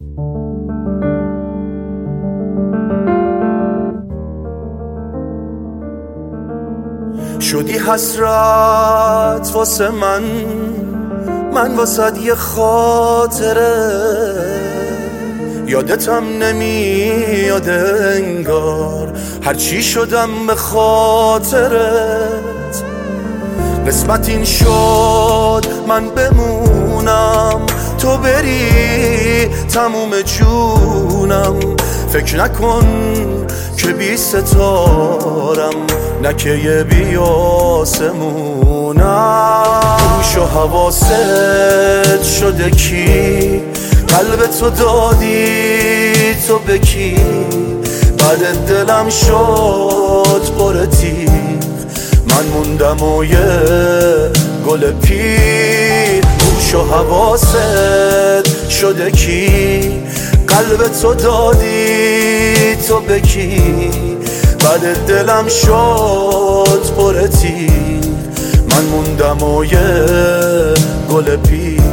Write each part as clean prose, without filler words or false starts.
شدی حسرت واسه من واسد یه خاطره، یادتم نمیاد انگار هرچی شدم به خاطرت. قسمت این شد من بمونم تو بری تموم جونم. فکر نکن که بی ستارم، نه که یه بی آسمونم. هوش و حواست شده کی؟ قلب تو دادی تو به کی؟ بعد دلم شد پر تیغ، من موندم و یه گل پیر. هوش و حواست شده کی؟ قلب تو دادی تو به کی؟ بعد دلم شد پر تیغ، من موندم و یه گل پیر.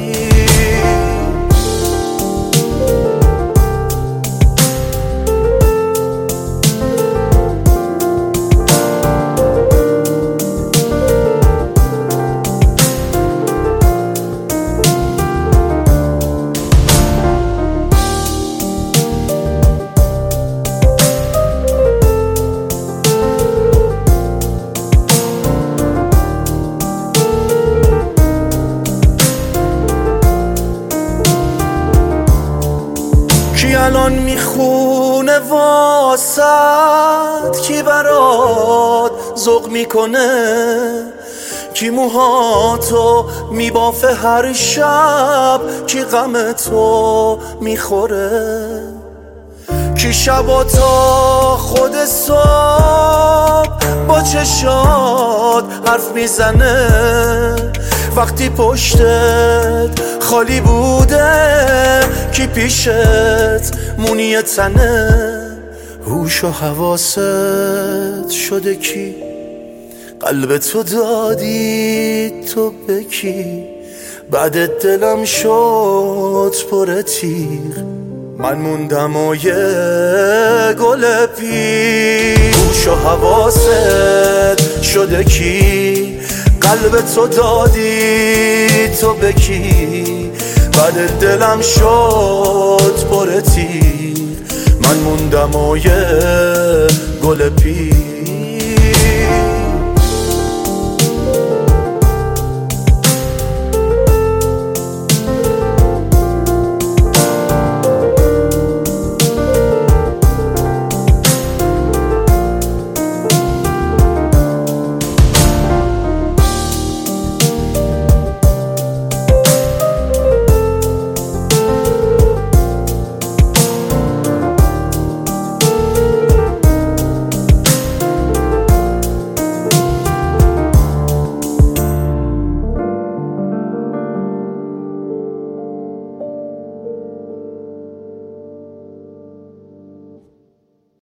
کی الان میخونه واسد؟ کی برات ذوق میکنه؟ کی موهاتو میبافه هر شب؟ کی غم تو میخوره؟ کی شبا تا خود صبح با چشات حرف میزنه وقتی پشتت خالی بوده؟ کی پیشت مونی تنه؟ هوش و حواست شده کی؟ قلب تو دادی تو به کی؟ بعد دلم شد پر تیغ، من موندم و یه گل پیر. هوش و حواست شده کی؟ قلب تو دادی تو به کی؟ بعد دلم شد پر تیغ، من موندم و یه گل پیر.